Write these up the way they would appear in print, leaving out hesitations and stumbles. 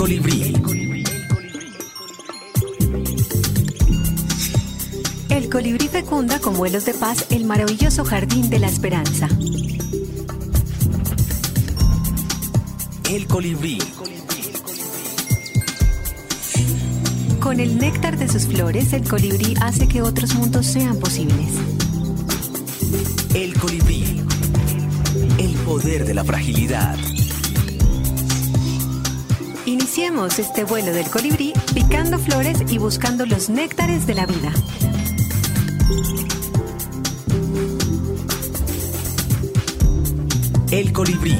colibrí. El colibrí fecunda con vuelos de paz el maravilloso jardín de la esperanza. El colibrí. Con el néctar de sus flores, el colibrí hace que otros mundos sean posibles. El colibrí. El poder de la fragilidad. Iniciemos este vuelo del colibrí picando flores y buscando los néctares de la vida. El colibrí.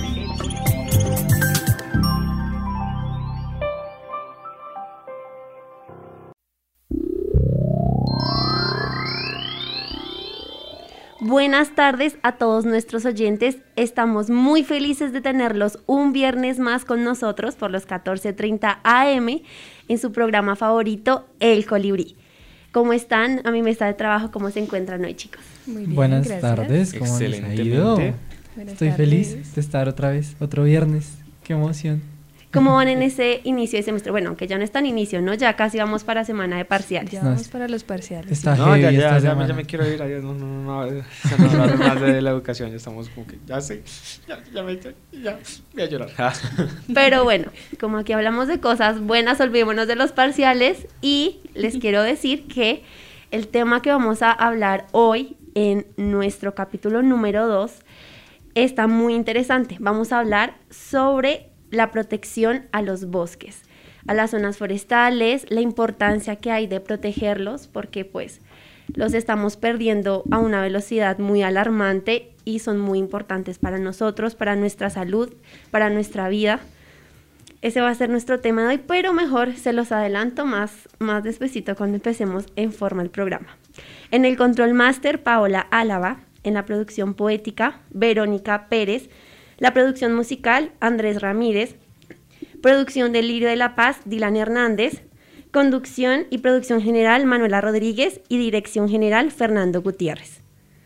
Buenas tardes a todos nuestros oyentes. Estamos muy felices de tenerlos un viernes más con nosotros por los 14:30 AM en su programa favorito, El Colibrí. ¿Cómo están? A mi mesa de trabajo, ¿cómo se encuentran hoy, chicos? Muy bien, Buenas gracias. tardes, ¿cómo les ha ido? Buenas Estoy tardes. feliz de estar otra vez, otro viernes. Qué emoción. ¿Cómo van en ese inicio de semestre? Bueno, aunque ya no es tan inicio, ¿no? Ya casi vamos para semana de parciales. Ya No, vamos para los parciales. Está No, heavy esta ya semana. me quiero ir. Adiós. No hablar más de la educación. Ya estamos como que, ya sé, ya voy a llorar. Pero bueno, como aquí hablamos de cosas buenas, olvidémonos de los parciales y les quiero decir que el tema que vamos a hablar hoy en nuestro capítulo número 2 está muy interesante. Vamos a hablar sobre la protección a los bosques, a las zonas forestales, la importancia que hay de protegerlos, porque pues los estamos perdiendo a una velocidad muy alarmante y son muy importantes para nosotros, para nuestra salud, para nuestra vida. Ese va a ser nuestro tema de hoy, pero mejor se los adelanto más despacito cuando empecemos en forma el programa. En el control máster, Paola Álava. En la producción poética, Verónica Pérez. La producción musical, Andrés Ramírez. Producción del Lirio de la Paz, Dylan Hernández. Conducción y producción general, Manuela Rodríguez. Y dirección general, Fernando Gutiérrez.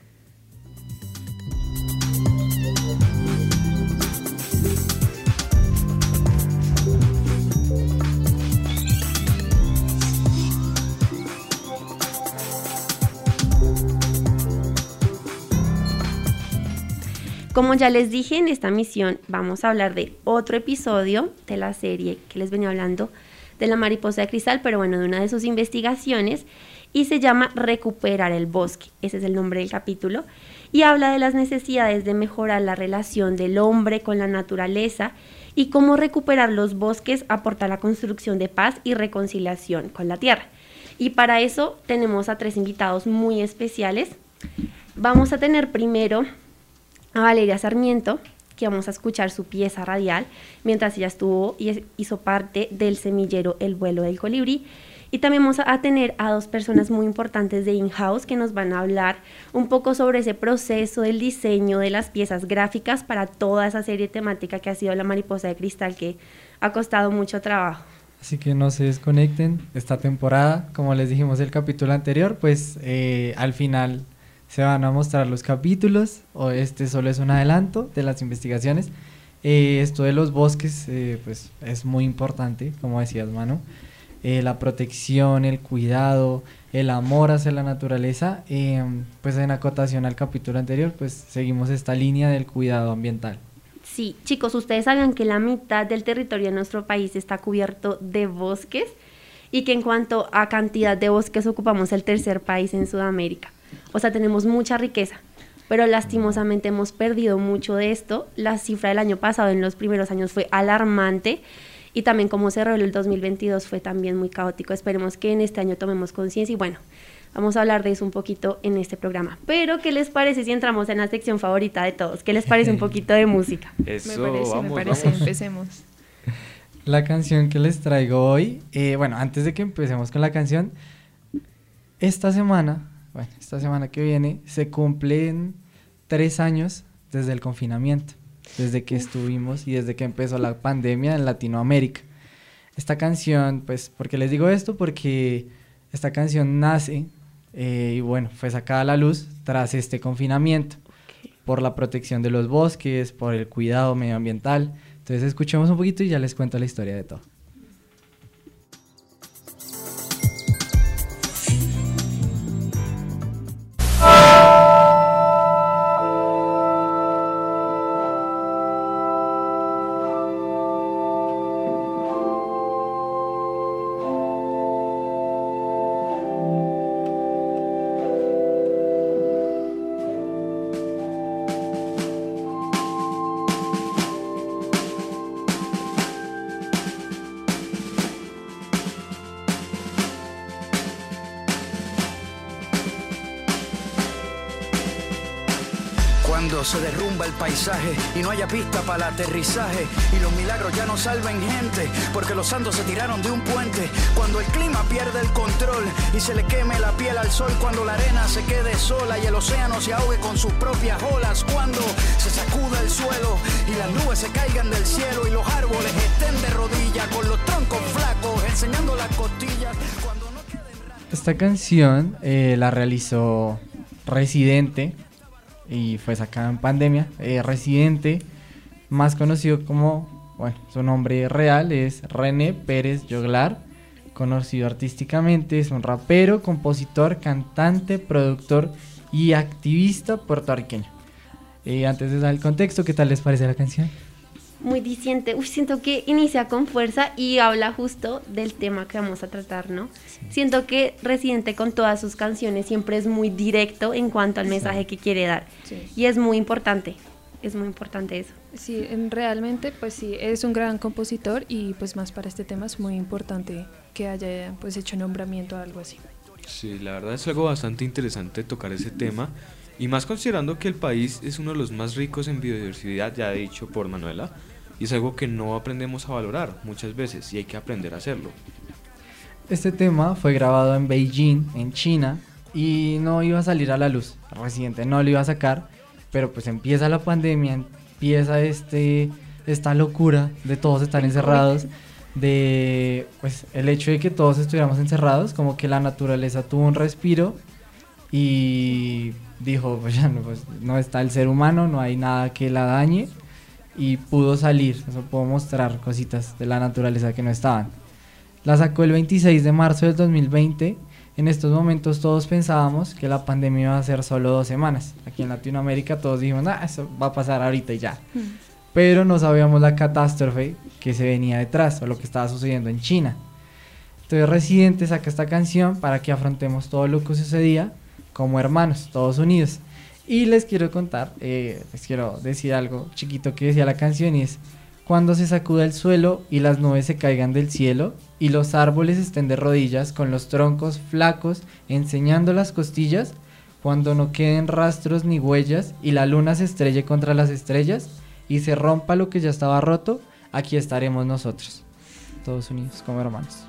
Como ya les dije, en esta misión vamos a hablar de otro episodio de la serie que les venía hablando de la mariposa de cristal, pero bueno, de una de sus investigaciones, y se llama Recuperar el bosque. Ese es el nombre del capítulo, y habla de las necesidades de mejorar la relación del hombre con la naturaleza y cómo recuperar los bosques aporta a la construcción de paz y reconciliación con la tierra. Y para eso tenemos a 3 invitados muy especiales. Vamos a tener primero a Valeria Sarmiento, que vamos a escuchar su pieza radial mientras ella estuvo y hizo parte del semillero El vuelo del colibrí. Y también vamos a tener a 2 personas muy importantes de in-house que nos van a hablar un poco sobre ese proceso del diseño de las piezas gráficas para toda esa serie temática que ha sido La mariposa de cristal, que ha costado mucho trabajo. Así que no se desconecten. Esta temporada, como les dijimos el capítulo anterior, pues al final se van a mostrar los capítulos, o este solo es un adelanto de las investigaciones. Esto de los bosques pues es muy importante, como decías, Manu. La protección, el cuidado, el amor hacia la naturaleza, pues en acotación al capítulo anterior, pues seguimos esta línea del cuidado ambiental. Sí, chicos, ustedes saben que la mitad del territorio de nuestro país está cubierto de bosques y que en cuanto a cantidad de bosques ocupamos el 3er país en Sudamérica. O sea, tenemos mucha riqueza, pero lastimosamente hemos perdido mucho de esto. La cifra del año pasado en los primeros años fue alarmante y también como se reveló el 2022 fue también muy caótico. Esperemos que en este año tomemos conciencia y bueno, vamos a hablar de eso un poquito en este programa. Pero, ¿qué les parece si entramos en la sección favorita de todos? ¿Qué les parece un poquito de música? Eso, me parece, empecemos. La canción que les traigo hoy, bueno, antes de que empecemos con la canción, esta semana que viene se cumplen 3 años desde el confinamiento, desde que estuvimos y desde que empezó la pandemia en Latinoamérica. Esta canción, pues, ¿por qué les digo esto? Porque esta canción nace y bueno, fue sacada a la luz tras este confinamiento, por la protección de los bosques, por el cuidado medioambiental. Entonces escuchemos un poquito y ya les cuento la historia de todo. Cuando se derrumba el paisaje y no haya pista para el aterrizaje y los milagros ya no salven gente porque los santos se tiraron de un puente. Cuando el clima pierde el control y se le queme la piel al sol, cuando la arena se quede sola y el océano se ahogue con sus propias olas, cuando se sacuda el suelo y las nubes se caigan del cielo y los árboles estén de rodillas con los troncos flacos enseñando las costillas, cuando no queden rastros. Esta canción la realizó Residente y fue sacada en pandemia. Residente, más conocido como, bueno, su nombre real es René Pérez Joglar, conocido artísticamente, es un rapero, compositor, cantante, productor y activista puertorriqueño. Antes de dar el contexto, ¿qué tal les parece la canción? Muy diciente. Siento que inicia con fuerza y habla justo del tema que vamos a tratar, ¿no? Sí. Siento que Residente con todas sus canciones siempre es muy directo en cuanto al mensaje que quiere dar. Sí. Y es muy importante eso. Sí, realmente pues sí, es un gran compositor y pues más para este tema es muy importante que haya pues hecho nombramiento a algo así. Sí, la verdad es algo bastante interesante tocar ese tema y más considerando que el país es uno de los más ricos en biodiversidad, ya dicho por Manuela, y es algo que no aprendemos a valorar muchas veces y hay que aprender a hacerlo. Este tema fue grabado en Beijing, en China, y no iba a salir a la luz. Residente no lo iba a sacar, pero pues empieza la pandemia, empieza esta locura de todos estar encerrados, de pues el hecho de que todos estuviéramos encerrados, como que la naturaleza tuvo un respiro y dijo, pues ya no está el ser humano, no hay nada que la dañe, y pudo salir, eso pudo mostrar cositas de la naturaleza que no estaban. La sacó el 26 de marzo del 2020. En estos momentos todos pensábamos que la pandemia iba a ser solo 2 semanas. Aquí en Latinoamérica todos dijimos, eso va a pasar ahorita y ya. Pero no sabíamos la catástrofe que se venía detrás o lo que estaba sucediendo en China. Entonces Residente saca esta canción para que afrontemos todo lo que sucedía como hermanos, todos unidos. Y les quiero contar, les quiero decir algo chiquito que decía la canción, y es: cuando se sacuda el suelo y las nubes se caigan del cielo y los árboles estén de rodillas con los troncos flacos enseñando las costillas, cuando no queden rastros ni huellas y la luna se estrelle contra las estrellas y se rompa lo que ya estaba roto, aquí estaremos nosotros, todos unidos como hermanos.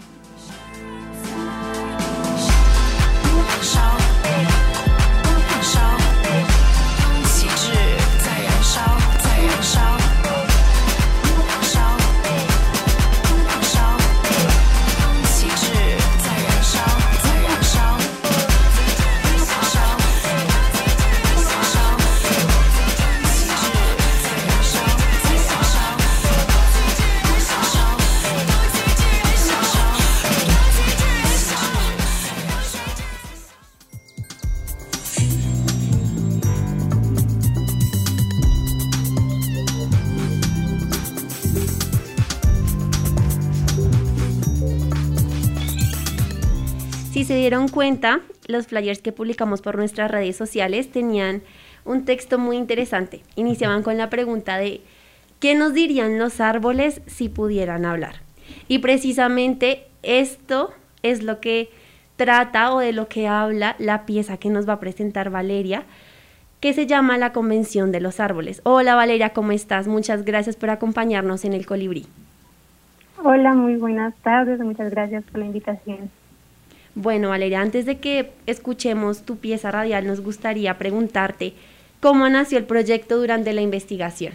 Si se dieron cuenta, los flyers que publicamos por nuestras redes sociales tenían un texto muy interesante. Iniciaban con la pregunta de ¿qué nos dirían los árboles si pudieran hablar? Y precisamente esto es lo que trata o de lo que habla la pieza que nos va a presentar Valeria, que se llama La Convención de los Árboles. Hola Valeria, ¿cómo estás? Muchas gracias por acompañarnos en El Colibrí. Hola, muy buenas tardes, muchas gracias por la invitación. Bueno, Valeria, antes de que escuchemos tu pieza radial, nos gustaría preguntarte cómo nació el proyecto durante la investigación.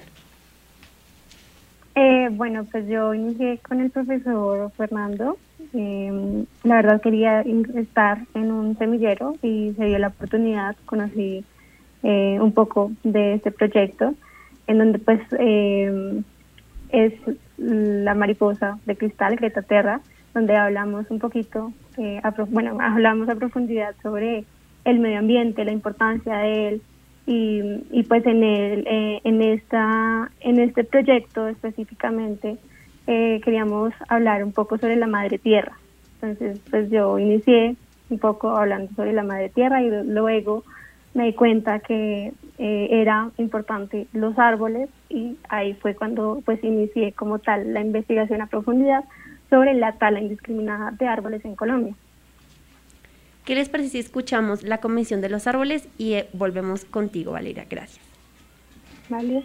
Bueno, pues yo inicié con el profesor Fernando. La verdad quería estar en un semillero y se dio la oportunidad, conocí un poco de este proyecto, en donde pues es la mariposa de cristal, Greta Terra, donde hablamos un poquito, hablamos a profundidad sobre el medio ambiente, la importancia de él, y pues en este proyecto específicamente queríamos hablar un poco sobre la madre tierra. Entonces pues yo inicié un poco hablando sobre la madre tierra y luego me di cuenta que era importante los árboles, y ahí fue cuando pues inicié como tal la investigación a profundidad sobre la tala indiscriminada de árboles en Colombia. ¿Qué les parece si escuchamos la Convención de los Árboles y volvemos contigo, Valeria? Gracias. Vale.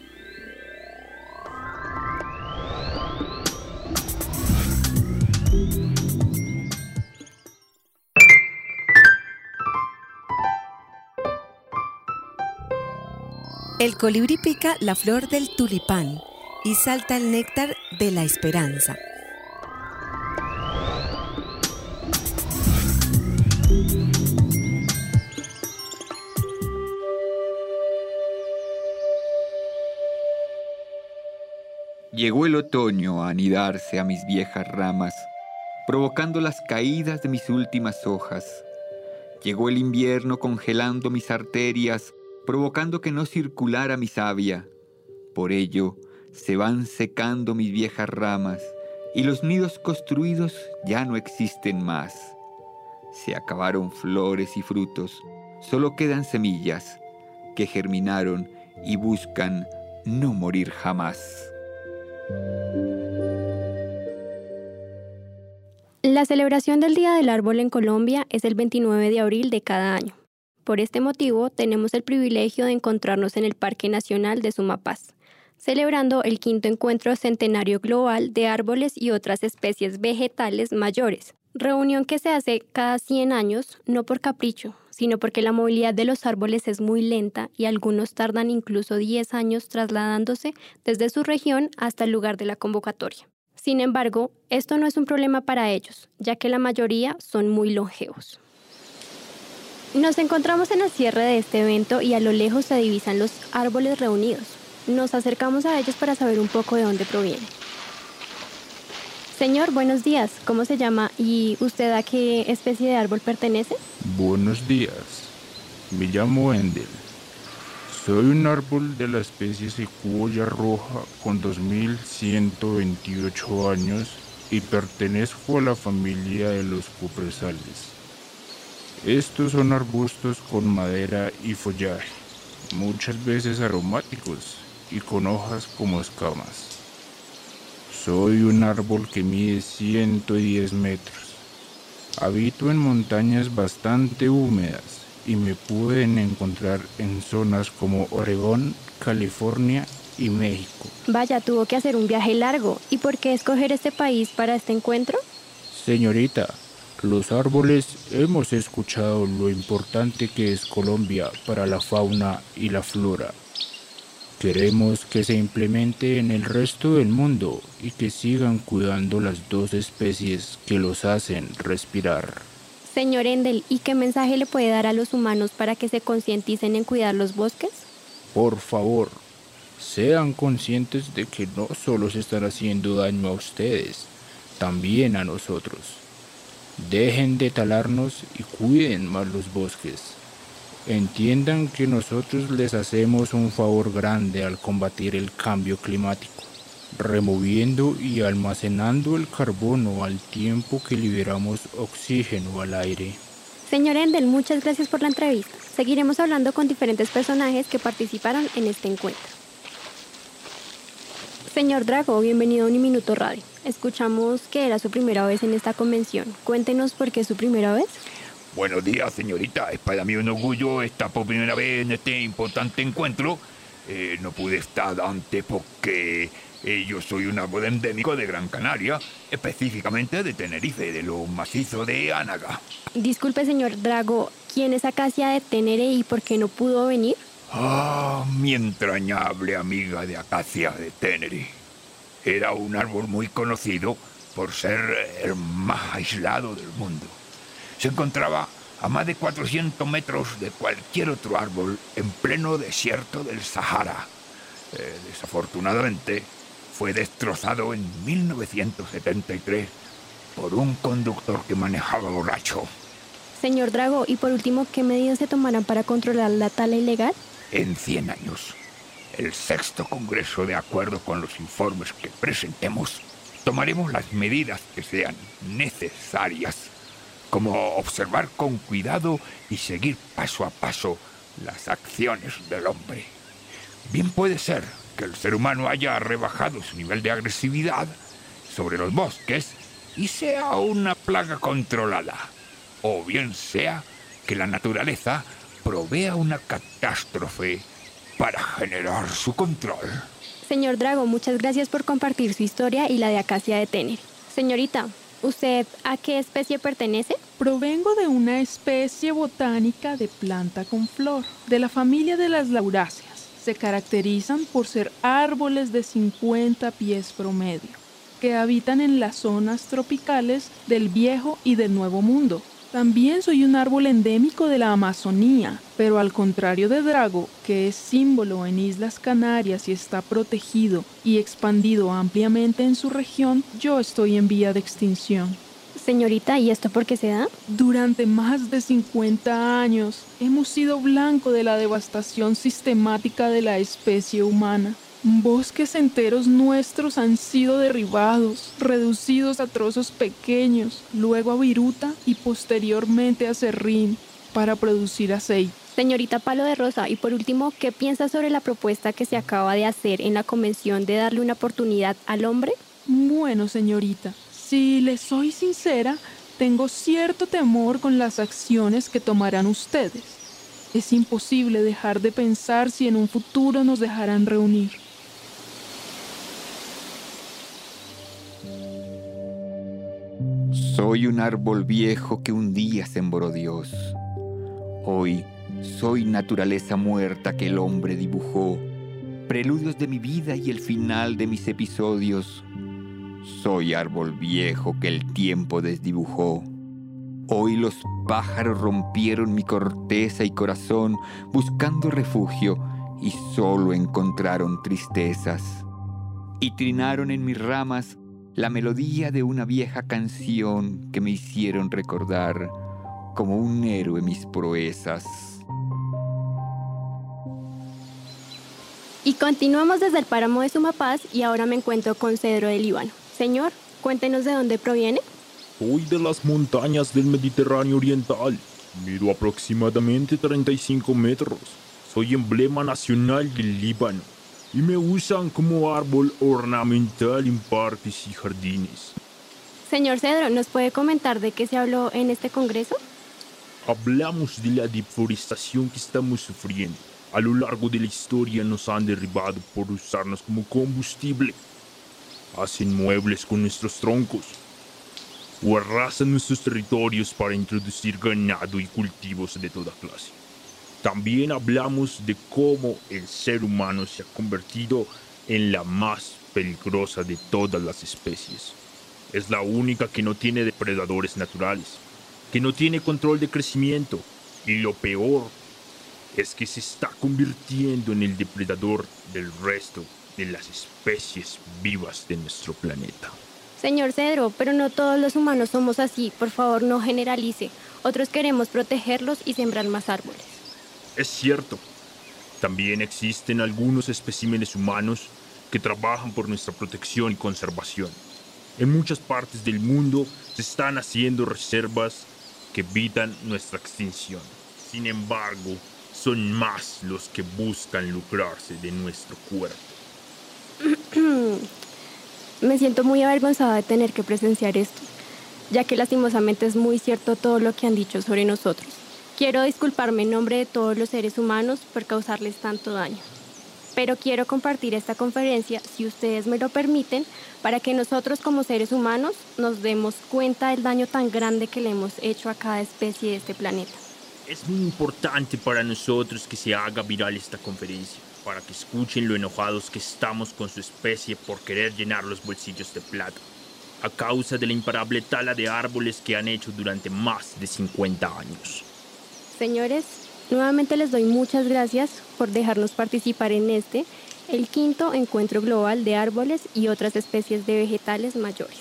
El colibrí pica la flor del tulipán y salta el néctar de la esperanza. Llegó el otoño a anidarse a mis viejas ramas, provocando las caídas de mis últimas hojas. Llegó el invierno congelando mis arterias, provocando que no circulara mi savia. Por ello, se van secando mis viejas ramas, y los nidos construidos ya no existen más. Se acabaron flores y frutos, solo quedan semillas que germinaron y buscan no morir jamás. La celebración del Día del Árbol en Colombia es el 29 de abril de cada año. Por este motivo, tenemos el privilegio de encontrarnos en el Parque Nacional de Sumapaz, celebrando el 5º Encuentro Centenario Global de Árboles y otras especies vegetales mayores, reunión que se hace cada 100 años, no por capricho, sino porque la movilidad de los árboles es muy lenta y algunos tardan incluso 10 años trasladándose desde su región hasta el lugar de la convocatoria. Sin embargo, esto no es un problema para ellos, ya que la mayoría son muy longevos. Nos encontramos en el cierre de este evento y a lo lejos se divisan los árboles reunidos. Nos acercamos a ellos para saber un poco de dónde provienen. Señor, buenos días. ¿Cómo se llama y usted a qué especie de árbol pertenece? Buenos días. Me llamo Endel. Soy un árbol de la especie secuoya roja con 2128 años y pertenezco a la familia de los cupresales. Estos son arbustos con madera y follaje, muchas veces aromáticos y con hojas como escamas. Soy un árbol que mide 110 metros. Habito en montañas bastante húmedas y me pueden encontrar en zonas como Oregón, California y México. Vaya, tuvo que hacer un viaje largo. ¿Y por qué escoger este país para este encuentro? Señorita, los árboles hemos escuchado lo importante que es Colombia para la fauna y la flora. Queremos que se implemente en el resto del mundo y que sigan cuidando las dos especies que los hacen respirar. Señor Endel, ¿y qué mensaje le puede dar a los humanos para que se concienticen en cuidar los bosques? Por favor, sean conscientes de que no solo se están haciendo daño a ustedes, también a nosotros. Dejen de talarnos y cuiden más los bosques. Entiendan que nosotros les hacemos un favor grande al combatir el cambio climático, removiendo y almacenando el carbono al tiempo que liberamos oxígeno al aire. Señor Endel, muchas gracias por la entrevista. Seguiremos hablando con diferentes personajes que participaron en este encuentro. Señor Drago, bienvenido a Un Minuto Radio. Escuchamos que era su primera vez en esta convención. Cuéntenos por qué es su primera vez. Buenos días, señorita. Es para mí un orgullo estar por primera vez en este importante encuentro. No pude estar antes porque yo soy un árbol endémico de Gran Canaria, específicamente de Tenerife, de los macizos de Ánaga. Disculpe, señor Drago, ¿quién es Acacia de Tenere y por qué no pudo venir? Mi entrañable amiga de Acacia de Tenere. Era un árbol muy conocido por ser el más aislado del mundo. Se encontraba a más de 400 metros de cualquier otro árbol en pleno desierto del Sahara. Desafortunadamente, fue destrozado en 1973 por un conductor que manejaba borracho. Señor Drago, y por último, ¿qué medidas se tomarán para controlar la tala ilegal? En 100 años, el 6º Congreso, de acuerdo con los informes que presentemos, tomaremos las medidas que sean necesarias, como observar con cuidado y seguir paso a paso las acciones del hombre. Bien puede ser que el ser humano haya rebajado su nivel de agresividad sobre los bosques y sea una plaga controlada, o bien sea que la naturaleza provea una catástrofe para generar su control. Señor Drago, muchas gracias por compartir su historia y la de Acacia de Tenerife. Señorita, ¿usted a qué especie pertenece? Provengo de una especie botánica de planta con flor, de la familia de las lauráceas. Se caracterizan por ser árboles de 50 pies promedio, que habitan en las zonas tropicales del Viejo y del Nuevo Mundo. También soy un árbol endémico de la Amazonía, pero al contrario de Drago, que es símbolo en Islas Canarias y está protegido y expandido ampliamente en su región, yo estoy en vía de extinción. Señorita, ¿y esto por qué se da? Durante más de 50 años hemos sido blanco de la devastación sistemática de la especie humana. Bosques enteros nuestros han sido derribados, reducidos a trozos pequeños, luego a viruta y posteriormente a serrín para producir aceite. Señorita Palo de Rosa, y por último, ¿qué piensa sobre la propuesta que se acaba de hacer en la convención de darle una oportunidad al hombre? Bueno, señorita, si le soy sincera, tengo cierto temor con las acciones que tomarán ustedes. Es imposible dejar de pensar si en un futuro nos dejarán reunir. Soy un árbol viejo que un día sembró Dios. Hoy soy naturaleza muerta que el hombre dibujó, preludios de mi vida y el final de mis episodios. Soy árbol viejo que el tiempo desdibujó. Hoy los pájaros rompieron mi corteza y corazón buscando refugio y solo encontraron tristezas. Y trinaron en mis ramas la melodía de una vieja canción que me hicieron recordar como un héroe mis proezas. Y continuamos desde el páramo de Sumapaz y ahora me encuentro con Cedro del Líbano. Señor, cuéntenos de dónde proviene. Soy de las montañas del Mediterráneo Oriental. Mido aproximadamente 35 metros. Soy emblema nacional del Líbano y me usan como árbol ornamental en parques y jardines. Señor Cedro, ¿nos puede comentar de qué se habló en este congreso? Hablamos de la deforestación que estamos sufriendo. A lo largo de la historia nos han derribado por usarnos como combustible. Hacen muebles con nuestros troncos o arrasan nuestros territorios para introducir ganado y cultivos de toda clase. También hablamos de cómo el ser humano se ha convertido en la más peligrosa de todas las especies. Es la única que no tiene depredadores naturales, que no tiene control de crecimiento, y lo peor es que se está convirtiendo en el depredador del resto de las especies vivas de nuestro planeta. Señor Cedro, pero no todos los humanos somos así. Por favor, no generalice. Otros queremos protegerlos y sembrar más árboles. Es cierto. También existen algunos especímenes humanos que trabajan por nuestra protección y conservación. En muchas partes del mundo se están haciendo reservas que evitan nuestra extinción. Sin embargo, son más los que buscan lucrarse de nuestro cuerpo. Me siento muy avergonzada de tener que presenciar esto, ya que lastimosamente es muy cierto todo lo que han dicho sobre nosotros. Quiero disculparme en nombre de todos los seres humanos por causarles tanto daño. Pero quiero compartir esta conferencia, si ustedes me lo permiten, para que nosotros como seres humanos nos demos cuenta del daño tan grande que le hemos hecho a cada especie de este planeta. Es muy importante para nosotros que se haga viral esta conferencia, para que escuchen lo enojados que estamos con su especie por querer llenar los bolsillos de plata, a causa de la imparable tala de árboles que han hecho durante más de 50 años. Señores, nuevamente les doy muchas gracias por dejarnos participar en este El quinto, encuentro global de árboles y otras especies de vegetales mayores.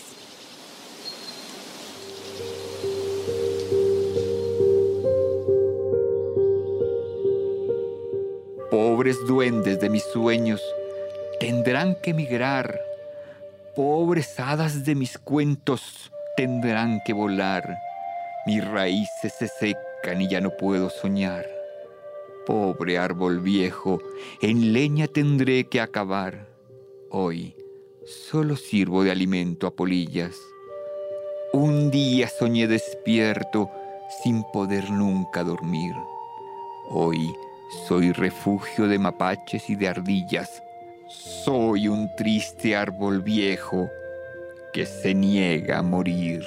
Pobres duendes de mis sueños, tendrán que emigrar. Pobres hadas de mis cuentos, tendrán que volar. Mis raíces se secan y ya no puedo soñar. Pobre árbol viejo, en leña tendré que acabar. Hoy solo sirvo de alimento a polillas. Un día soñé despierto, sin poder nunca dormir. Hoy soy refugio de mapaches y de ardillas. Soy un triste árbol viejo que se niega a morir.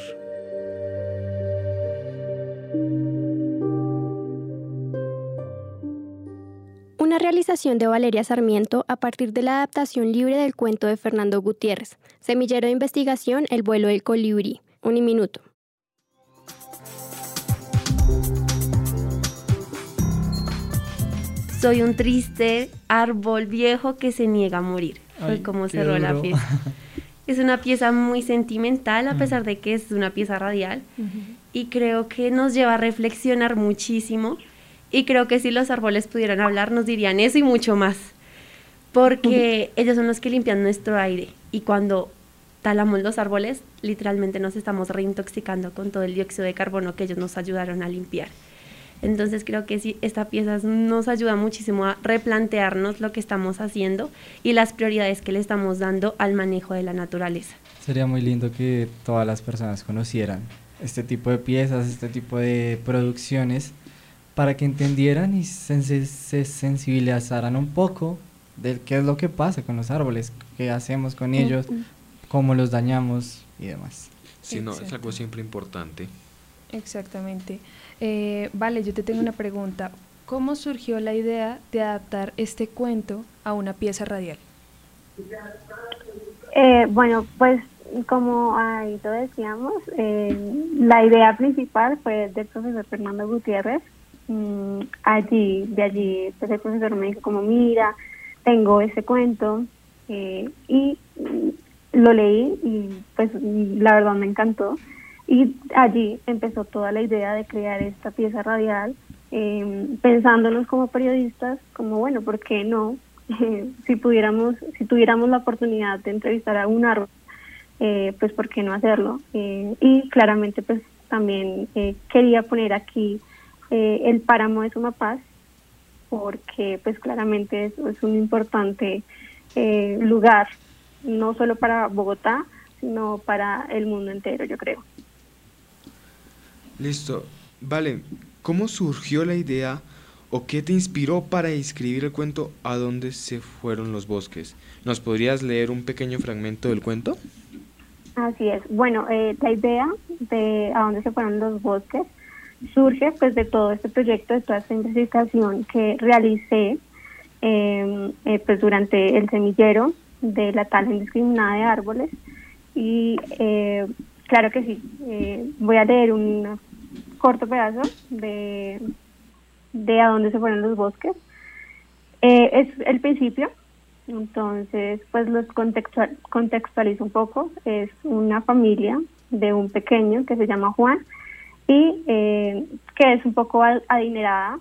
Una realización de Valeria Sarmiento a partir de la adaptación libre del cuento de Fernando Gutiérrez. Semillero de investigación, El vuelo del colibrí. Uniminuto. Soy un triste árbol viejo que se niega a morir. Fue como cerró la pieza. Es una pieza muy sentimental, a pesar de que es una pieza radial. Y creo que nos lleva a reflexionar muchísimo. Y creo que si los árboles pudieran hablar, nos dirían eso y mucho más. Porque ellos son los que limpian nuestro aire. Y cuando talamos los árboles, literalmente nos estamos reintoxicando con todo el dióxido de carbono que ellos nos ayudaron a limpiar. Entonces creo que sí, esta pieza nos ayuda muchísimo a replantearnos lo que estamos haciendo y las prioridades que le estamos dando al manejo de la naturaleza. Sería muy lindo que todas las personas conocieran este tipo de piezas, este tipo de producciones, para que entendieran y se sensibilizaran un poco de qué es lo que pasa con los árboles, qué hacemos con ellos, cómo los dañamos y demás. Sí, no, es algo siempre importante. Exactamente. Vale, yo te tengo una pregunta. ¿Cómo surgió la idea de adaptar este cuento a una pieza radial? Bueno, pues como ahí lo decíamos, la idea principal fue del profesor Fernando Gutiérrez. De allí pues el profesor me dijo como, mira, tengo ese cuento, y lo leí y pues la verdad me encantó. Y allí empezó toda la idea de crear esta pieza radial, pensándonos como periodistas, como bueno, ¿por qué no? Si tuviéramos la oportunidad de entrevistar a un árbol, pues ¿por qué no hacerlo? Y claramente pues también quería poner aquí el páramo de Sumapaz, porque pues claramente es un importante lugar, no solo para Bogotá, sino para el mundo entero, yo creo. Listo. Vale, ¿cómo surgió la idea o qué te inspiró para escribir el cuento ¿A dónde se fueron los bosques? ¿Nos podrías leer un pequeño fragmento del cuento? Así es. Bueno, la idea de ¿A dónde se fueron los bosques? Surge pues de todo este proyecto, de toda esta investigación que realicé pues durante el semillero de la tala indiscriminada de árboles. Y claro que sí, voy a leer un corto pedazo de ¿A dónde se fueron los bosques? Es el principio, entonces pues los contextualizo un poco. Es una familia de un pequeño que se llama Juan y que es un poco adinerada.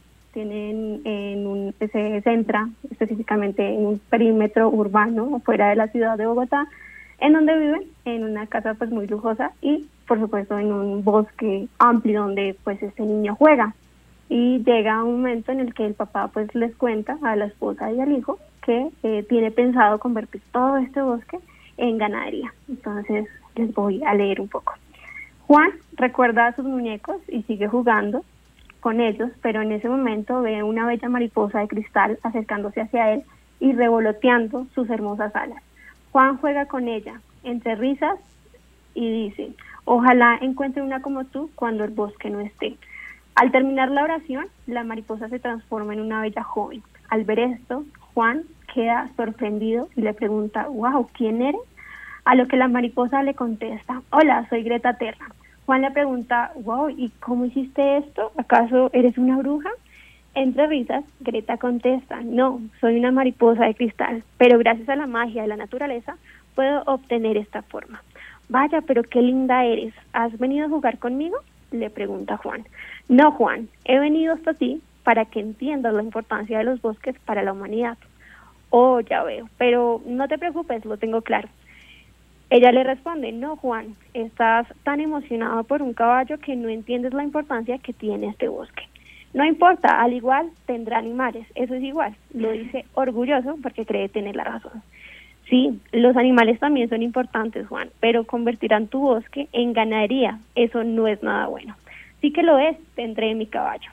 Se centra específicamente en un perímetro urbano fuera de la ciudad de Bogotá, en donde viven en una casa pues muy lujosa y por supuesto en un bosque amplio donde pues este niño juega. Y llega un momento en el que el papá pues les cuenta a la esposa y al hijo que tiene pensado convertir todo este bosque en ganadería. Entonces les voy a leer un poco. Juan recuerda a sus muñecos y sigue jugando con ellos, pero en ese momento ve una bella mariposa de cristal acercándose hacia él y revoloteando sus hermosas alas. Juan juega con ella, entre risas, y dice, ojalá encuentre una como tú cuando el bosque no esté. Al terminar la oración, la mariposa se transforma en una bella joven. Al ver esto, Juan queda sorprendido y le pregunta, wow, ¿quién eres? A lo que la mariposa le contesta, hola, soy Greta Terra. Juan le pregunta, wow, ¿y cómo hiciste esto? ¿Acaso eres una bruja? Entre risas, Greta contesta, no, soy una mariposa de cristal, pero gracias a la magia de la naturaleza puedo obtener esta forma. Vaya, pero qué linda eres. ¿Has venido a jugar conmigo?, le pregunta Juan. No, Juan, he venido hasta ti para que entiendas la importancia de los bosques para la humanidad. Oh, ya veo, pero no te preocupes, lo tengo claro. Ella le responde, no, Juan, estás tan emocionado por un caballo que no entiendes la importancia que tiene este bosque. No importa, al igual tendrá animales, eso es igual, lo dice orgulloso porque cree tener la razón. Sí, los animales también son importantes, Juan, pero convertirán tu bosque en ganadería, eso no es nada bueno. Sí que lo es, tendré mi caballo.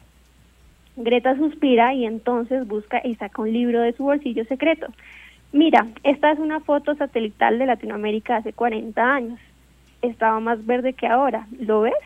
Greta suspira y entonces busca y saca un libro de su bolsillo secreto. Mira, esta es una foto satelital de Latinoamérica hace 40 años. Estaba más verde que ahora, ¿lo ves?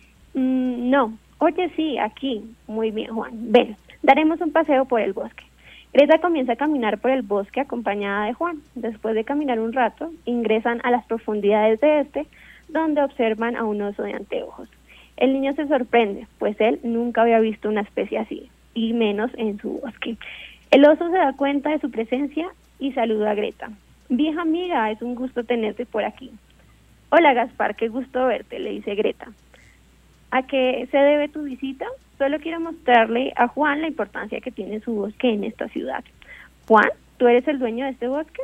No. Oye, sí, aquí. Muy bien, Juan. Ven, daremos un paseo por el bosque. Greta comienza a caminar por el bosque acompañada de Juan. Después de caminar un rato, ingresan a las profundidades de este, donde observan a un oso de anteojos. El niño se sorprende, pues él nunca había visto una especie así, y menos en su bosque. El oso se da cuenta de su presencia y saluda a Greta. Vieja amiga, es un gusto tenerte por aquí. Hola Gaspar, qué gusto verte, le dice Greta. ¿A qué se debe tu visita? Solo quiero mostrarle a Juan la importancia que tiene su bosque en esta ciudad. Juan, ¿tú eres el dueño de este bosque?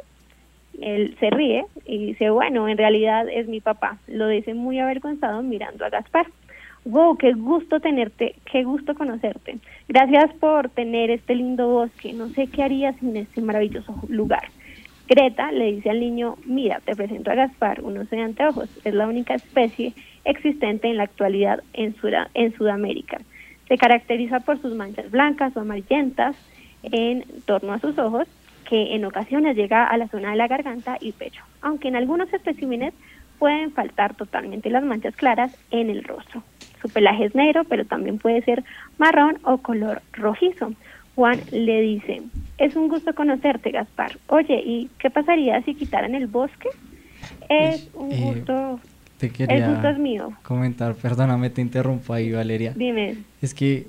Él se ríe y dice, bueno, en realidad es mi papá. Lo dice muy avergonzado mirando a Gaspar. Wow, qué gusto tenerte, qué gusto conocerte. Gracias por tener este lindo bosque. No sé qué haría sin este maravilloso lugar. Greta le dice al niño, mira, te presento a Gaspar, un oso de anteojos. Es la única especie existente en la actualidad en Sudamérica. Se caracteriza por sus manchas blancas o amarillentas en torno a sus ojos, que en ocasiones llega a la zona de la garganta y pecho, aunque en algunos especímenes pueden faltar totalmente las manchas claras en el rostro. Su pelaje es negro, pero también puede ser marrón o color rojizo. Juan le dice, es un gusto conocerte, Gaspar. Oye, ¿y qué pasaría si quitaran el bosque? Es un gusto... Te quería el gusto es mío. Comentar, perdóname, te interrumpo ahí, Valeria. Dime. Es que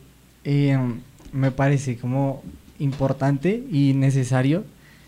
me parece como importante y necesario.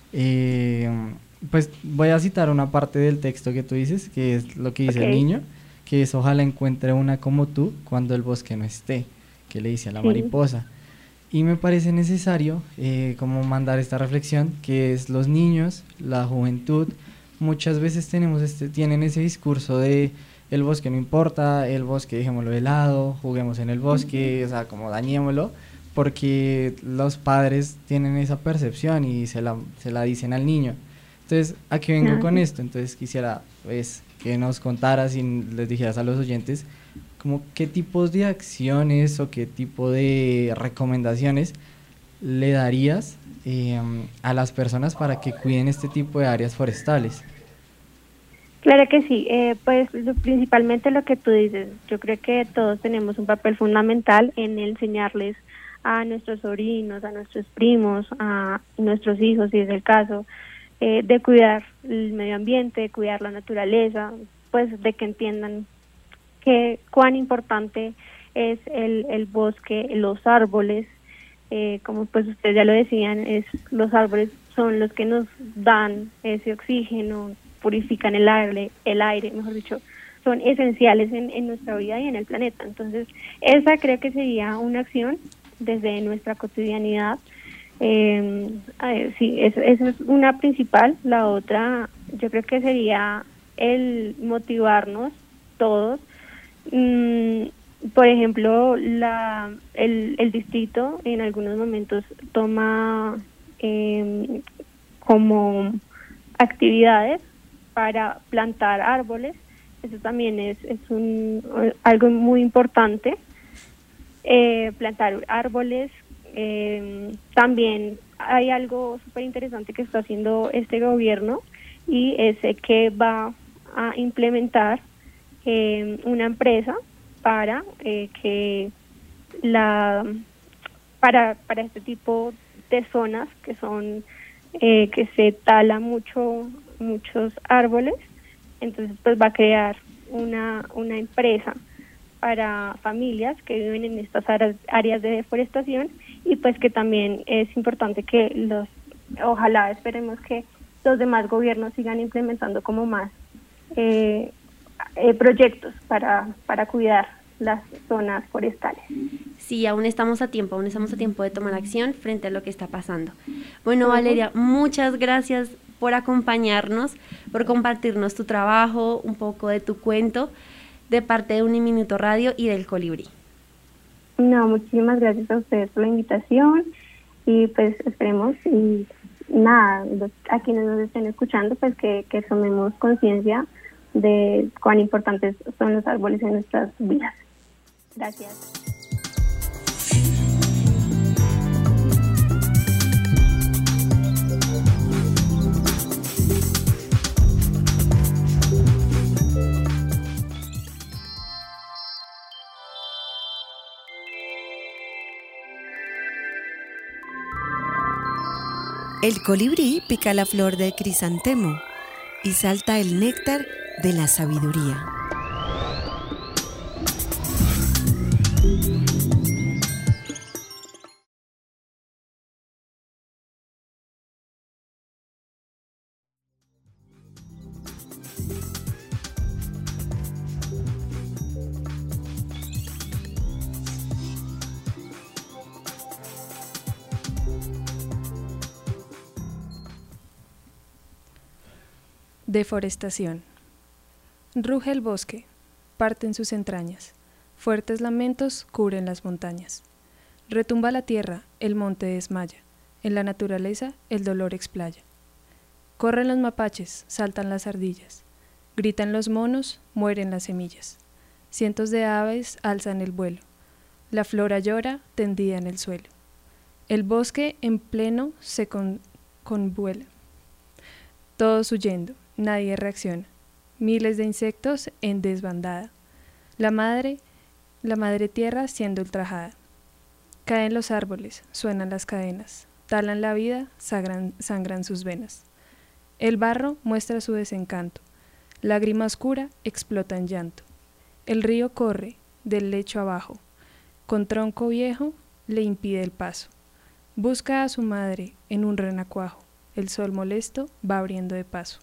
Pues voy a citar una parte del texto que tú dices, que es lo que dice el niño, que es ojalá encuentre una como tú cuando el bosque no esté, que le dice a la mariposa. Y me parece necesario como mandar esta reflexión, que es los niños, la juventud, muchas veces tienen ese discurso de el bosque no importa, el bosque dejémoslo de lado, juguemos en el bosque, o sea, como dañémoslo, porque los padres tienen esa percepción y se la dicen al niño. Entonces, ¿a qué vengo con esto? Entonces quisiera que nos contaras y les dijeras a los oyentes como qué tipos de acciones o qué tipo de recomendaciones le darías a las personas para que cuiden este tipo de áreas forestales. Claro que sí, pues principalmente lo que tú dices, yo creo que todos tenemos un papel fundamental en enseñarles a nuestros sobrinos, a nuestros primos, a nuestros hijos, si es el caso, de cuidar el medio ambiente, cuidar la naturaleza, pues de que entiendan cuán importante es el bosque, los árboles, como pues ustedes ya lo decían, los árboles son los que nos dan ese oxígeno, purifican el aire, mejor dicho, son esenciales en nuestra vida y en el planeta. Entonces, esa creo que sería una acción desde nuestra cotidianidad. Sí, esa es una principal. La otra, yo creo que sería el motivarnos todos. Por ejemplo, el distrito en algunos momentos toma como actividades para plantar árboles. Eso también es algo muy importante, plantar árboles. También hay algo súper interesante que está haciendo este gobierno y es que va a implementar una empresa para que para este tipo de zonas que son que se tala muchos árboles. Entonces pues va a crear una empresa para familias que viven en estas áreas de deforestación y pues que también es importante que ojalá esperemos que los demás gobiernos sigan implementando como más proyectos para cuidar las zonas forestales. Sí, aún estamos a tiempo de tomar acción frente a lo que está pasando. Bueno, Valeria, muchas gracias por acompañarnos, por compartirnos tu trabajo, un poco de tu cuento, de parte de Uniminuto Radio y del Colibrí. No, muchísimas gracias a ustedes por la invitación y pues esperemos y nada, a quienes nos estén escuchando, pues que tomemos conciencia de cuán importantes son los árboles en nuestras vidas. Gracias. El colibrí pica la flor del crisantemo y salta el néctar de la sabiduría. Deforestación. Ruge el bosque, parten sus entrañas, fuertes lamentos cubren las montañas. Retumba la tierra, el monte desmaya, en la naturaleza el dolor explaya. Corren los mapaches, saltan las ardillas, gritan los monos, mueren las semillas. Cientos de aves alzan el vuelo, la flora llora tendida en el suelo. El bosque en pleno se convuela, todos huyendo. Nadie reacciona. Miles de insectos en desbandada. La madre tierra siendo ultrajada. Caen los árboles, suenan las cadenas. Talan la vida, sangran sus venas. El barro muestra su desencanto. Lágrima oscura explota en llanto. El río corre, del lecho abajo. Con tronco viejo le impide el paso. Busca a su madre en un renacuajo. El sol molesto va abriendo de paso.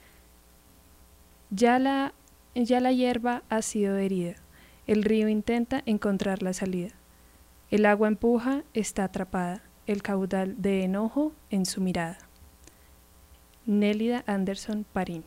Ya la hierba ha sido herida, el río intenta encontrar la salida. El agua empuja, está atrapada, el caudal de enojo en su mirada. Nélida Anderson Parini.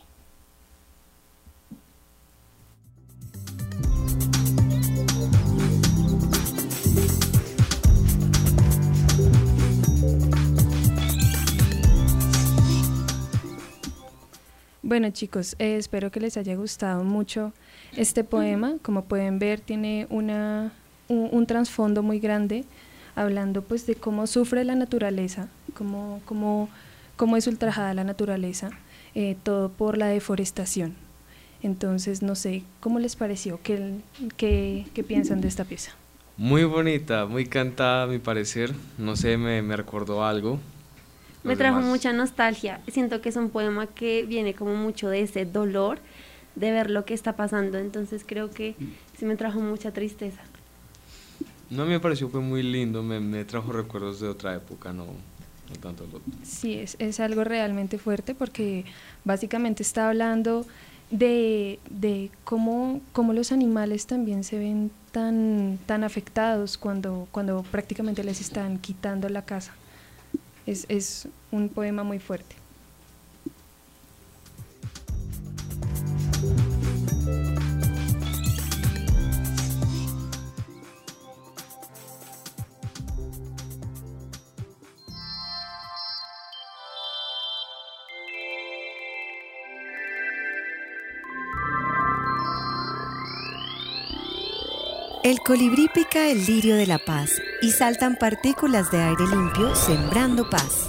Bueno chicos, espero que les haya gustado mucho este poema. Como pueden ver, tiene un trasfondo muy grande, hablando pues de cómo sufre la naturaleza, cómo es ultrajada la naturaleza, todo por la deforestación. Entonces, no sé, ¿cómo les pareció? ¿Qué piensan de esta pieza? Muy bonita, muy cantada a mi parecer, no sé, me recordó algo. Me trajo mucha nostalgia, siento que es un poema que viene como mucho de ese dolor de ver lo que está pasando, entonces creo que sí me trajo mucha tristeza. No, a mí me pareció fue muy lindo, me trajo recuerdos de otra época, no tanto lo otro. Sí, es algo realmente fuerte porque básicamente está hablando de cómo los animales también se ven tan afectados cuando prácticamente les están quitando la casa. Es un poema muy fuerte. El colibrí pica el lirio de la paz y saltan partículas de aire limpio sembrando paz.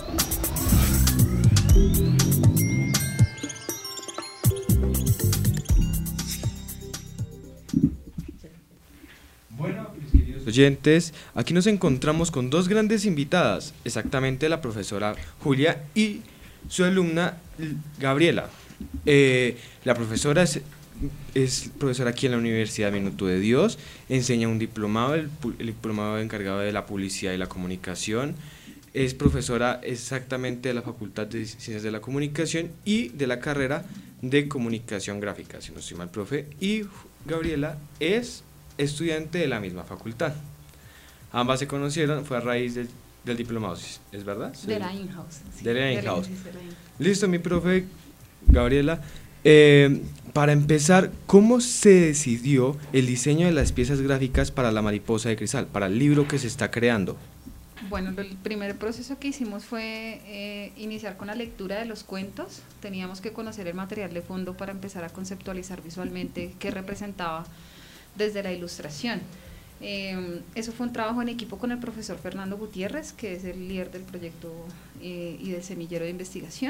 Bueno, mis queridos oyentes, aquí nos encontramos con dos grandes invitadas, exactamente la profesora Julia y su alumna Gabriela. La profesora es es profesor aquí en la Universidad Minuto de Dios, enseña un diplomado, el diplomado encargado de la publicidad y la comunicación, es profesora exactamente de la Facultad de Ciencias de la Comunicación y de la carrera de Comunicación Gráfica, si no estoy mal, profe, y Gabriela es estudiante de la misma facultad. Ambas se conocieron, fue a raíz del diplomado, ¿es verdad? De la in-house. Sí, de la in-house. in-house. Listo, mi profe Gabriela. Para empezar, ¿cómo se decidió el diseño de las piezas gráficas para La Mariposa de Cristal, para el libro que se está creando? Bueno, el primer proceso que hicimos fue iniciar con la lectura de los cuentos. Teníamos que conocer el material de fondo para empezar a conceptualizar visualmente qué representaba desde la ilustración. Eso fue un trabajo en equipo con el profesor Fernando Gutiérrez, que es el líder del proyecto y del semillero de investigación.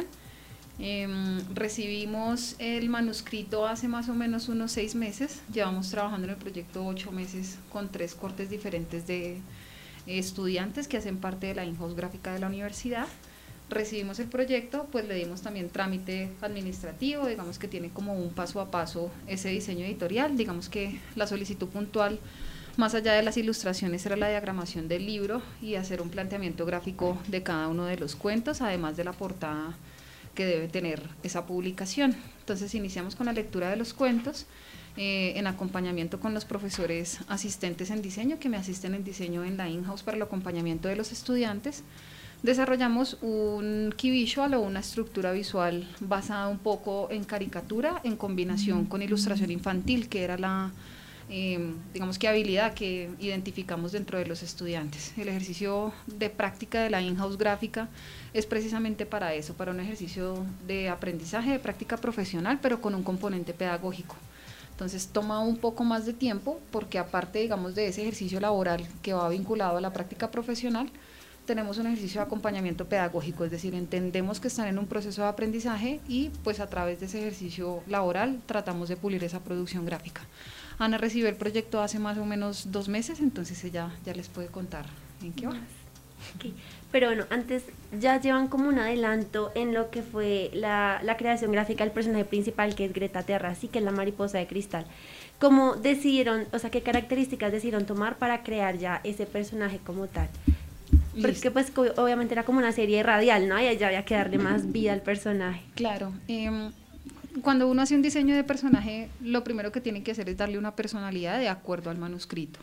Recibimos el manuscrito hace más o menos unos 6 meses, llevamos trabajando en el proyecto 8 meses con 3 cortes diferentes de estudiantes que hacen parte de la in-house gráfica de la universidad. Recibimos el proyecto, pues le dimos también trámite administrativo, digamos que tiene como un paso a paso ese diseño editorial, digamos que la solicitud puntual, más allá de las ilustraciones, era la diagramación del libro y hacer un planteamiento gráfico de cada uno de los cuentos, además de la portada que debe tener esa publicación. Entonces iniciamos con la lectura de los cuentos, en acompañamiento con los profesores asistentes en diseño, que me asisten en diseño en la in-house para el acompañamiento de los estudiantes. Desarrollamos un key visual o una estructura visual basada un poco en caricatura, en combinación con ilustración infantil, que era la digamos que habilidad que identificamos dentro de los estudiantes. El ejercicio de práctica de la in-house gráfica es precisamente para eso, para un ejercicio de aprendizaje, de práctica profesional, pero con un componente pedagógico. Entonces toma un poco más de tiempo porque aparte, digamos, de ese ejercicio laboral que va vinculado a la práctica profesional, tenemos un ejercicio de acompañamiento pedagógico, es decir, entendemos que están en un proceso de aprendizaje y pues a través de ese ejercicio laboral tratamos de pulir esa producción gráfica. Ana recibió el proyecto hace más o menos 2 meses, entonces ella ya les puede contar en qué va. Okay. Pero bueno, antes ya llevan como un adelanto en lo que fue la creación gráfica del personaje principal, que es Greta Terracci, que es la mariposa de cristal. ¿Cómo decidieron, o sea, qué características decidieron tomar para crear ya ese personaje como tal? Porque pues obviamente era como una serie radial, ¿no? Y ya había que darle más vida al personaje. Claro. Cuando uno hace un diseño de personaje, lo primero que tiene que hacer es darle una personalidad de acuerdo al manuscrito.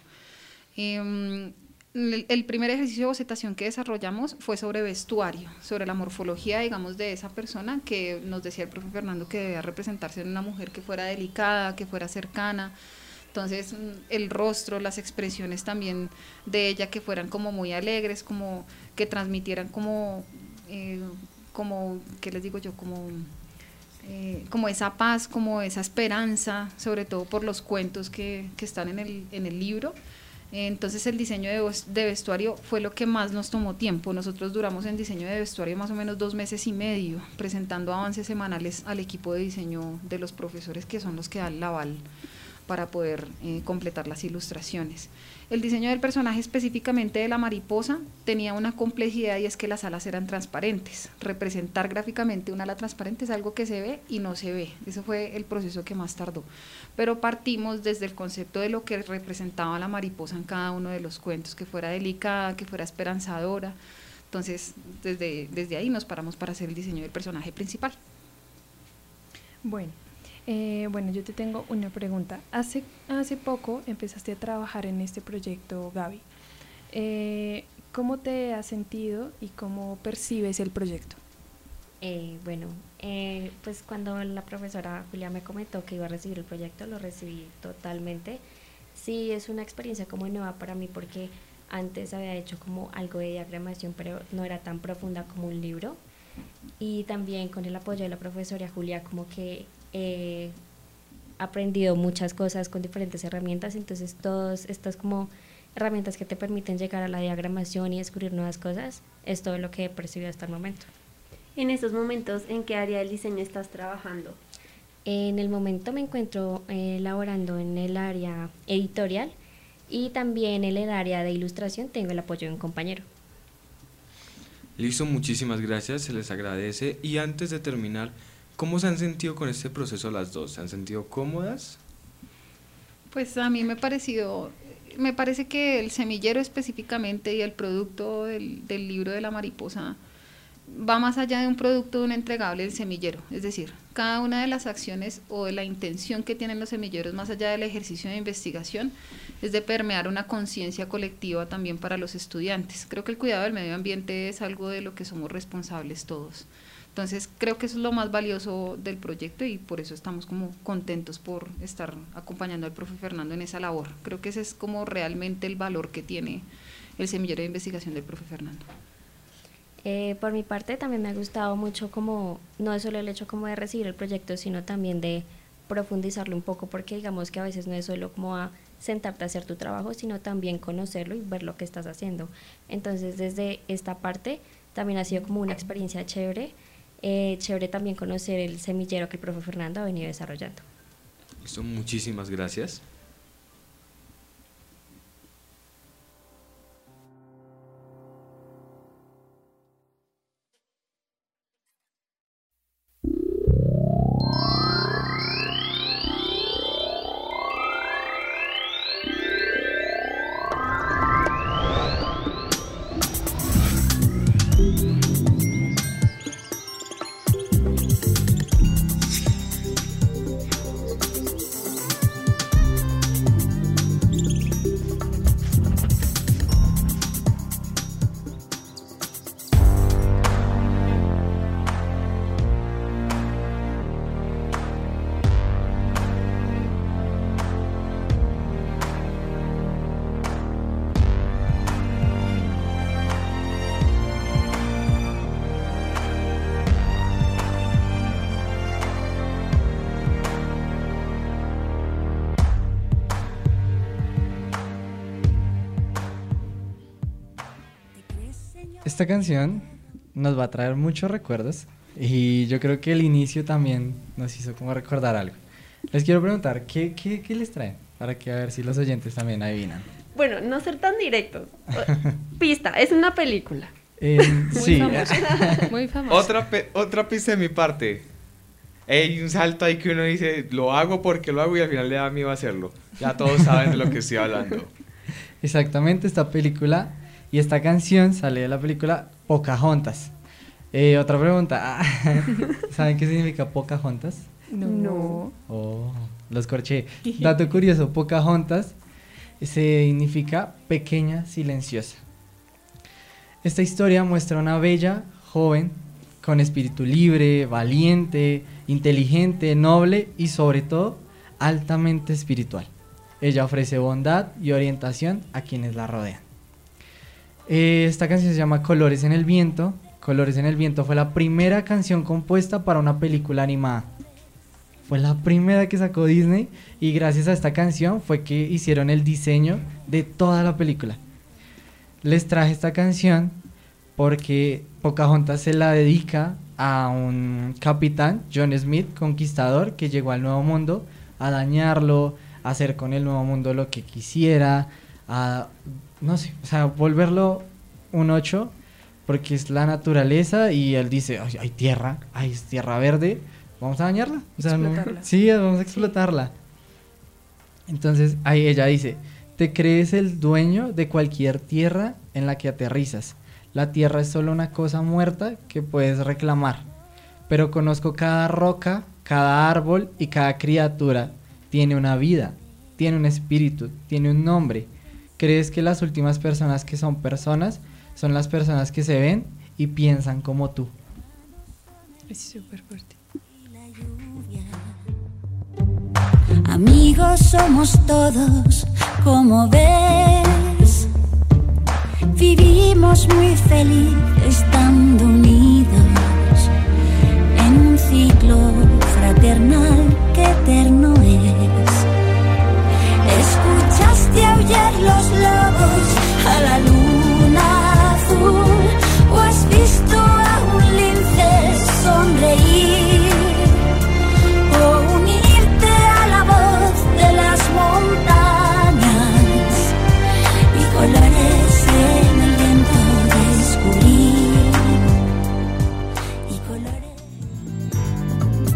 El primer ejercicio de bocetación que desarrollamos fue sobre vestuario, sobre la morfología, digamos, de esa persona, que nos decía el profe Fernando que debía representarse en una mujer que fuera delicada, que fuera cercana. Entonces el rostro, las expresiones también de ella que fueran como muy alegres, como que transmitieran como ¿qué les digo yo? Como esa paz, como esa esperanza, sobre todo por los cuentos que están en el libro. Entonces el diseño de vestuario fue lo que más nos tomó tiempo. Nosotros duramos en diseño de vestuario más o menos 2 meses y medio, presentando avances semanales al equipo de diseño de los profesores, que son los que dan el aval para poder completar las ilustraciones. El diseño del personaje, específicamente de la mariposa, tenía una complejidad, y es que las alas eran transparentes. Representar gráficamente una ala transparente es algo que se ve y no se ve. Ese fue el proceso que más tardó. Pero partimos desde el concepto de lo que representaba la mariposa en cada uno de los cuentos, que fuera delicada, que fuera esperanzadora. Entonces, desde ahí nos paramos para hacer el diseño del personaje principal. Bueno, yo te tengo una pregunta. Hace poco empezaste a trabajar en este proyecto, Gaby. ¿Cómo te has sentido y cómo percibes el proyecto? Pues cuando la profesora Julia me comentó que iba a recibir el proyecto, lo recibí totalmente. Sí, es una experiencia como nueva para mí porque antes había hecho como algo de diagramación, pero no era tan profunda como un libro. Y también con el apoyo de la profesora Julia como que he aprendido muchas cosas con diferentes herramientas, entonces todas estas como herramientas que te permiten llegar a la diagramación y descubrir nuevas cosas, es todo lo que he percibido hasta el momento. En estos momentos, ¿en qué área del diseño estás trabajando? En el momento me encuentro laborando en el área editorial y también en el área de ilustración tengo el apoyo de un compañero. Listo, muchísimas gracias, se les agradece. Y antes de terminar, ¿Cómo se han sentido con este proceso las dos? ¿Se han sentido cómodas? Pues a mí me parece que el semillero específicamente y el producto del libro de la mariposa va más allá de un producto, de un entregable del semillero. Es decir, cada una de las acciones o de la intención que tienen los semilleros, más allá del ejercicio de investigación, es de permear una conciencia colectiva también para los estudiantes. Creo que el cuidado del medio ambiente es algo de lo que somos responsables todos. Entonces creo que eso es lo más valioso del proyecto y por eso estamos como contentos por estar acompañando al profe Fernando en esa labor. Creo que ese es como realmente el valor que tiene el semillero de investigación del profe Fernando. Por mi parte también me ha gustado mucho como, no es solo el hecho como de recibir el proyecto, sino también de profundizarlo un poco, porque digamos que a veces no es solo como a sentarte a hacer tu trabajo, sino también conocerlo y ver lo que estás haciendo. Entonces desde esta parte también ha sido como una experiencia chévere, chévere también conocer el semillero que el profe Fernando ha venido desarrollando. Listo, muchísimas gracias. Esta canción nos va a traer muchos recuerdos y yo creo que el inicio también nos hizo como recordar algo. Les quiero preguntar, ¿qué les traen? Para que a ver si los oyentes también adivinan. Bueno, no ser tan directos. Pista, es una película. Sí. Muy famosa. Otra pista de mi parte. Hay un salto ahí que uno dice, lo hago porque lo hago y al final le da miedo hacerlo. Ya todos saben de lo que estoy hablando. Exactamente, esta película y esta canción sale de la película Pocahontas. Otra pregunta. ¿Saben qué significa Pocahontas? No. Oh, los corché. Dato curioso, Pocahontas significa pequeña silenciosa. Esta historia muestra una bella joven con espíritu libre, valiente, inteligente, noble y sobre todo altamente espiritual. Ella ofrece bondad y orientación a quienes la rodean. Esta canción se llama Colores en el Viento. Colores en el Viento fue la primera canción compuesta para una película animada. Fue la primera que sacó Disney y gracias a esta canción fue que hicieron el diseño de toda la película. Les traje esta canción porque Pocahontas se la dedica a un capitán, John Smith, conquistador, que llegó al Nuevo Mundo a dañarlo, a hacer con el Nuevo Mundo lo que quisiera, a, no sé, o sea, volverlo un 8, porque es la naturaleza y él dice, hay tierra, es tierra verde, vamos a dañarla. O sea, explotarla. Sí, vamos a explotarla. Entonces ahí ella dice, te crees el dueño de cualquier tierra en la que aterrizas. La tierra es solo una cosa muerta que puedes reclamar, pero conozco cada roca, cada árbol y cada criatura. Tiene una vida, tiene un espíritu, tiene un nombre. ¿Crees que las últimas personas que son personas son las personas que se ven y piensan como tú? Es súper fuerte. Amigos somos todos, como ves. Vivimos muy feliz estando unidos en un ciclo fraternal que eterno es. ¿Escuchaste aullar los lobos a la luna azul? ¿O has visto a un lince sonreír? ¿O unirte a la voz de las montañas y colores en el viento descubrir? Y colores...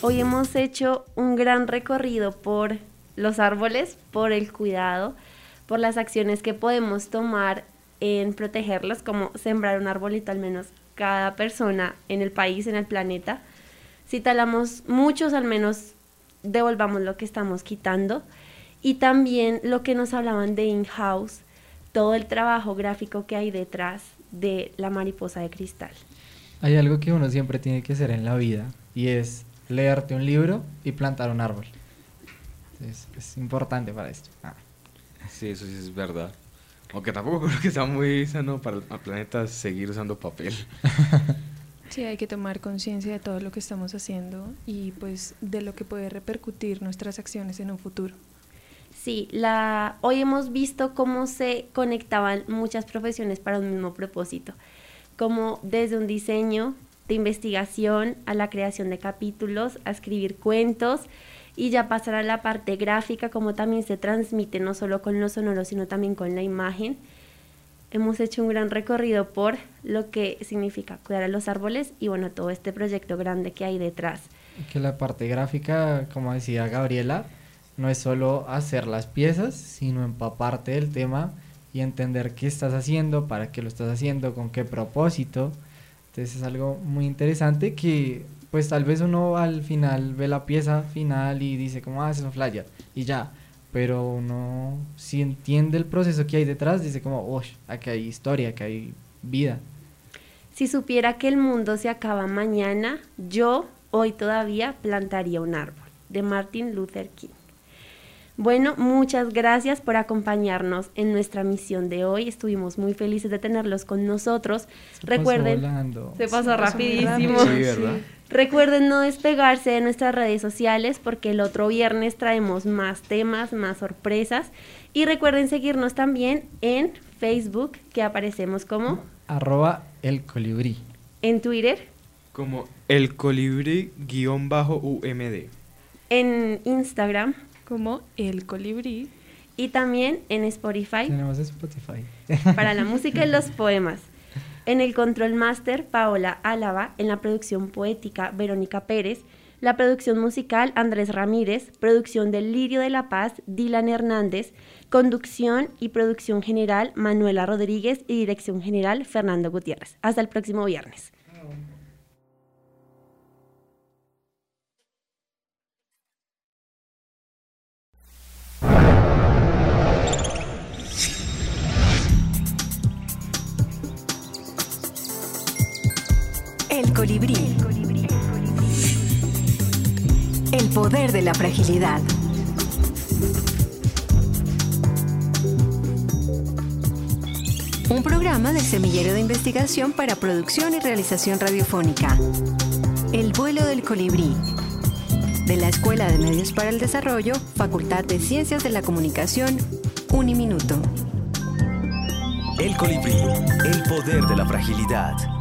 hoy hemos hecho un gran recorrido por los árboles, por el cuidado, por las acciones que podemos tomar en protegerlos, como sembrar un arbolito al menos cada persona en el país, en el planeta. Si talamos muchos, al menos devolvamos lo que estamos quitando. Y también lo que nos hablaban de in-house, todo el trabajo gráfico que hay detrás de la mariposa de cristal. Hay algo que uno siempre tiene que hacer en la vida y es leerte un libro y plantar un árbol. Es importante para esto. Sí, eso sí es verdad. Aunque tampoco creo que sea muy sano para el planeta seguir usando papel. Sí, hay que tomar conciencia de todo lo que estamos haciendo y pues de lo que puede repercutir nuestras acciones en un futuro. Sí, hoy hemos visto cómo se conectaban muchas profesiones para un mismo propósito, como desde un diseño de investigación a la creación de capítulos, a escribir cuentos y ya pasar a la parte gráfica, como también se transmite no solo con lo sonoro, sino también con la imagen. Hemos hecho un gran recorrido por lo que significa cuidar a los árboles y bueno, todo este proyecto grande que hay detrás. Que la parte gráfica, como decía Gabriela, no es solo hacer las piezas, sino empaparte del tema y entender qué estás haciendo, para qué lo estás haciendo, con qué propósito. Entonces es algo muy interesante que pues tal vez uno al final ve la pieza final y dice como, es un flyer y ya. Pero uno si entiende el proceso que hay detrás, dice como, aquí hay historia, aquí hay vida. Si supiera que el mundo se acaba mañana, yo hoy todavía plantaría un árbol, de Martin Luther King. Bueno, muchas gracias por acompañarnos en nuestra misión de hoy. Estuvimos muy felices de tenerlos con nosotros. Recuerden, se pasó rapidísimo. Sí, ¿verdad? Recuerden no despegarse de nuestras redes sociales porque el otro viernes traemos más temas, más sorpresas. Y recuerden seguirnos también en Facebook, que aparecemos como @elcolibrí. En Twitter como elcolibrí_UMD. En Instagram como El Colibrí. Y también en Spotify. Tenemos Spotify. Para la música y los poemas. En el Control Master, Paola Álava. En la producción poética, Verónica Pérez. La producción musical, Andrés Ramírez. Producción del Lirio de la Paz, Dylan Hernández. Conducción y producción general, Manuela Rodríguez. Y dirección general, Fernando Gutiérrez. Hasta el próximo viernes. El colibrí. El poder de la fragilidad. Un programa del Semillero de Investigación para Producción y Realización Radiofónica. El vuelo del colibrí. De la Escuela de Medios para el Desarrollo, Facultad de Ciencias de la Comunicación, Uniminuto. El colibrí, el poder de la fragilidad.